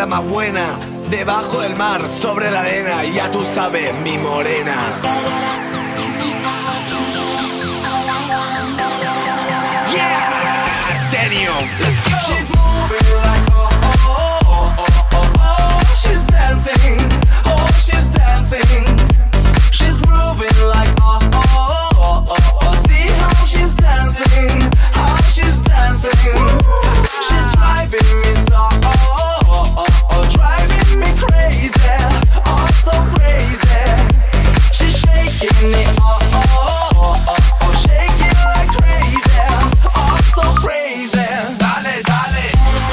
la más buena. Debajo del mar, sobre la arena, ya tú sabes, mi morena. Yeah, Arsenio, let's go. She's moving like oh, she's dancing, oh, she's dancing. She's grooving like oh, see how she's dancing, how she's dancing. She's driving me so, driving me crazy, oh so crazy. She's shaking it, shaking like crazy, oh so crazy. Dale, dale.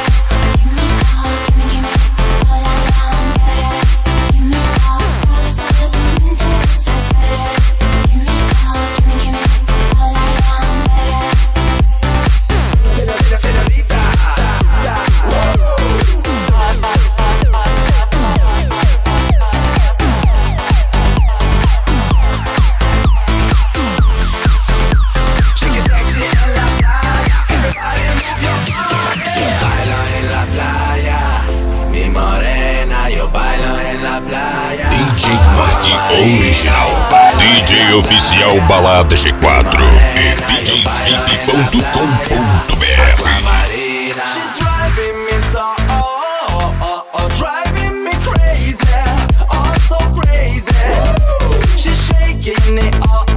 DJ Mark Original, DJ oficial Balada G4 e djsvip.com.br. She's driving me so, driving me crazy, oh so crazy. She's shaking it,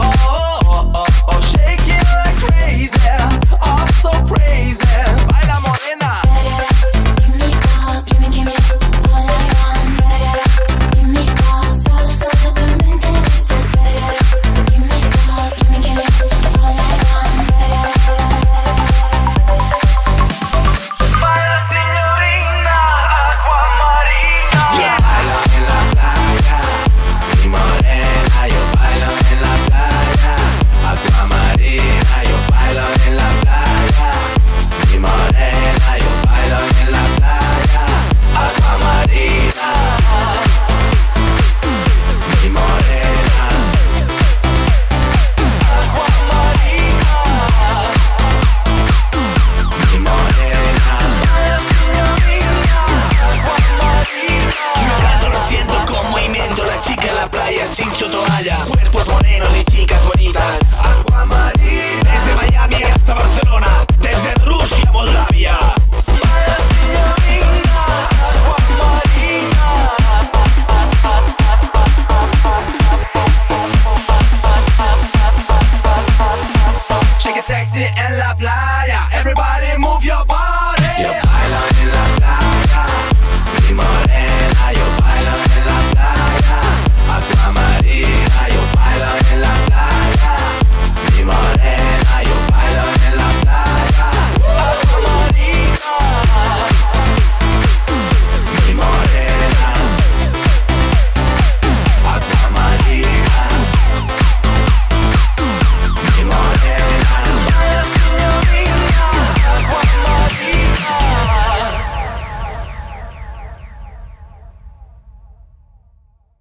shaking like crazy, oh so crazy. Baila morena. Sin su toalla, cuerpos morenos y chicas